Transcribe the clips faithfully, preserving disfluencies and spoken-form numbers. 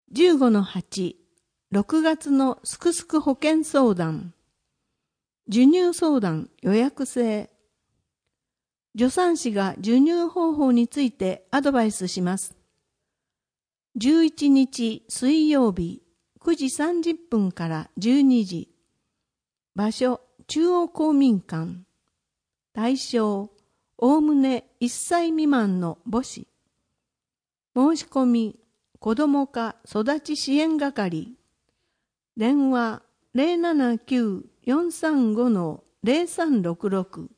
じゅうごのはち、ろくがつのすくすく保険相談。授乳相談予約制。助産師が授乳方法についてアドバイスします。じゅういちにち水曜日くじさんじゅっぷんからじゅうにじ。場所、中央公民館。対象、おおむねいっさい未満の母子。申し込み、子ども科育ち支援係。電話 ゼロななきゅう よんさんご ゼロさんろくろく。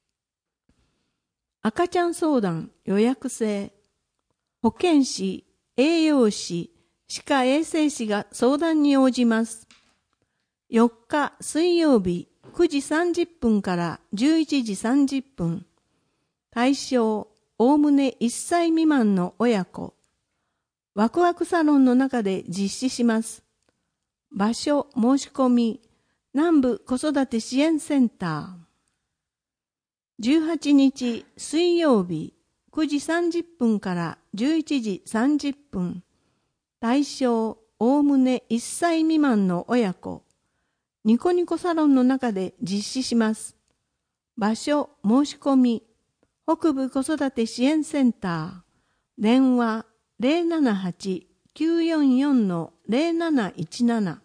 赤ちゃん相談予約制。保健師、栄養士、歯科衛生士が相談に応じます。よっか水曜日くじさんじゅっぷんからじゅういちじさんじゅっぷん。対象、おおむねいっさい未満の親子。ワクワクサロンの中で実施します。場所、申し込み、南部子育て支援センター。じゅうはちにち水曜日くじさんじゅっぷんからじゅういちじさんじゅっぷん。対象、おおむねいっさい未満の親子。ニコニコサロンの中で実施します。場所、申し込み、北部子育て支援センター。電話ゼロななはち きゅうよんよん ゼロなないちなな。